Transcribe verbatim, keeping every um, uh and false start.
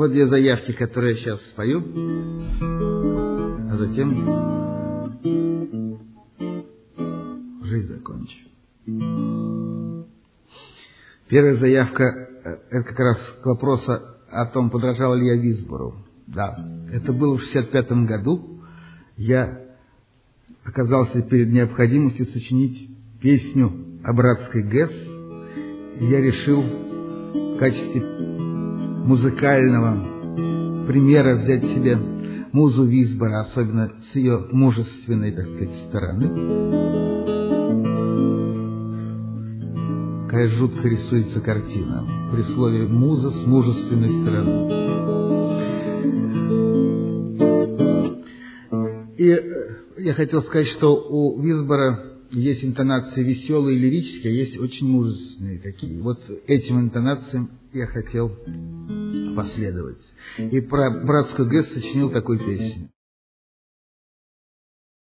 Вот две заявки, которые я сейчас спою, а затем уже и закончу. Первая заявка – это как раз к вопросу о том, подражал ли я Висбору. Да, это было в шестьдесят пятом году. Я оказался перед необходимостью сочинить песню о братской ГЭС, и я решил в качестве музыкального примера взять себе музу Висбора, особенно с ее мужественной, так сказать, стороны. Какая жутко рисуется картина при слове «муза» с мужественной стороны. И я хотел сказать, что у Висбора есть интонации веселые, лирические, а есть очень мужественные такие. Вот этим интонациям я хотел последовать. И про братскую ГЭС сочинил такую песню.